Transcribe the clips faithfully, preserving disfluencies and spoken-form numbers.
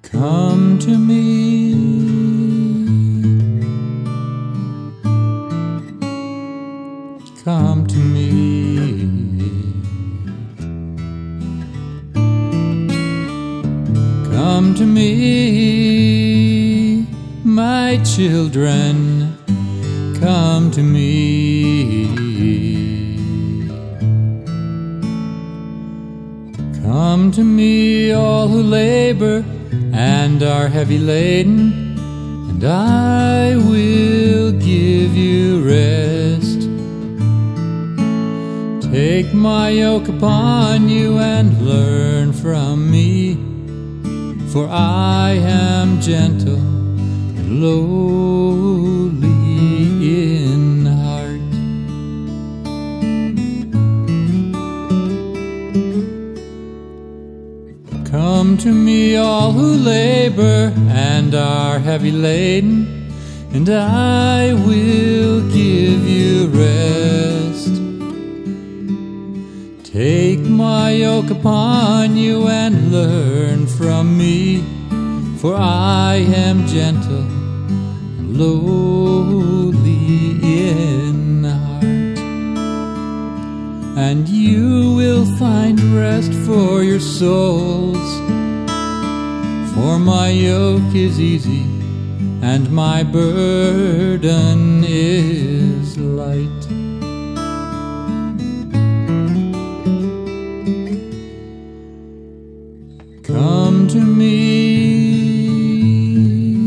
Come to me, come to me, come to me, my children, come to me. Come to me, all who labor and are heavy laden, and I will give you rest. Take my yoke upon you and learn from me, for I am gentle and lowly in heart. Come to me, all who labor and are heavy laden, and I will give you rest. Take my yoke upon you and learn from me, for I am gentle and lowly in heart. And you will find rest for your souls, for my yoke is easy and my burden is light. Come to me,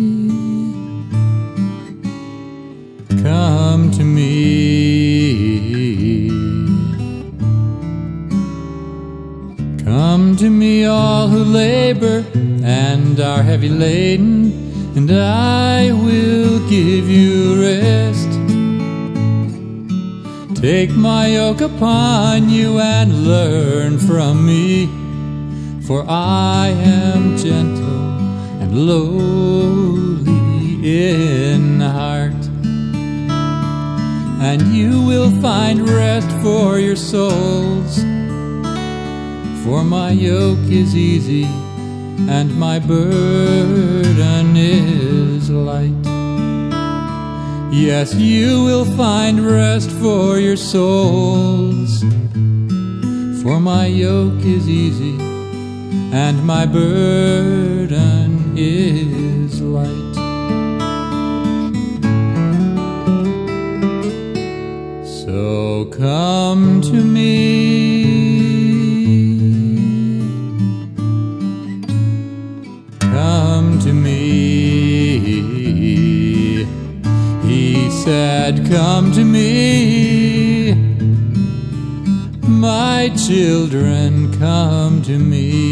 come to me, come to me, all who labor and are heavy laden, and I will give you rest. Take my yoke upon you and learn from me, for I am gentle and lowly in heart. And you will find rest for your souls, for my yoke is easy and my burden is light. Yes, you will find rest for your souls, for my yoke is easy and my burden is light. So come to me, come to me. He said, come to me, my children, come to me.